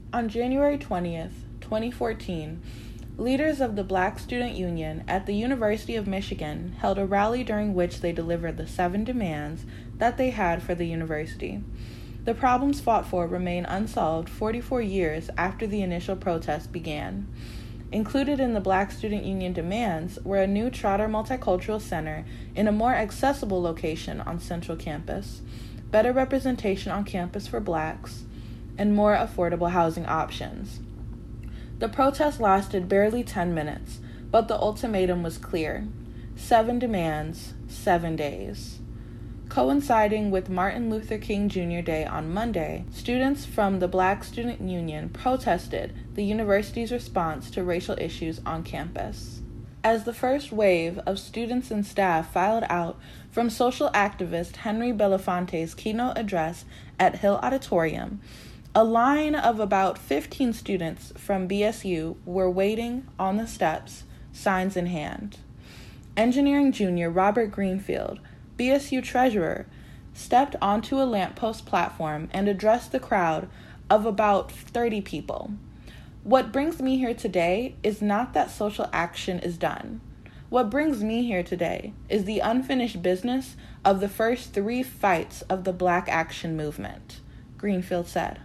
On January 20th, 2014, leaders of the Black Student Union at the University of Michigan held a rally during which they delivered the 7 demands that they had for the university. The problems fought for remain unsolved 44 years after the initial protests began. Included in the Black Student Union demands were a new Trotter Multicultural Center in a more accessible location on Central Campus, better representation on campus for Blacks, and more affordable housing options. The protest lasted barely 10 minutes, but the ultimatum was clear: 7 demands, 7 days. Coinciding with Martin Luther King Jr. Day on Monday, students from the Black Student Union protested the university's response to racial issues on campus. As the first wave of students and staff filed out from social activist Henry Belafonte's keynote address at Hill Auditorium, a line of about 15 students from BSU were waiting on the steps, signs in hand. Engineering junior Robert Greenfield, BSU treasurer, stepped onto a lamppost platform and addressed the crowd of about 30 people. What brings me here today is not that social action is done. What brings me here today is the unfinished business of the first 3 fights of the Black Action Movement, Greenfield said.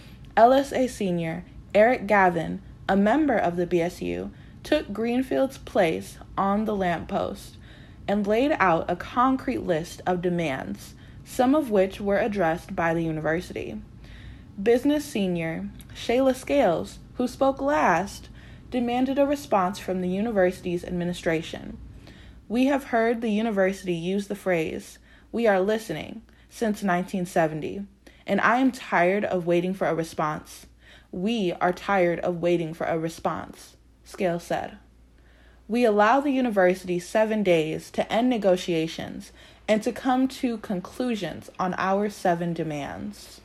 LSA senior Eric Gavin, a member of the BSU, took Greenfield's place on the lamppost and laid out a concrete list of demands, some of which were addressed by the university. Business senior Shayla Scales, who spoke last, demanded a response from the university's administration. We have heard the university use the phrase, "We are listening," since 1970. And I am tired of waiting for a response. We are tired of waiting for a response, Scales said. We allow the university 7 days to end negotiations and to come to conclusions on our 7 demands.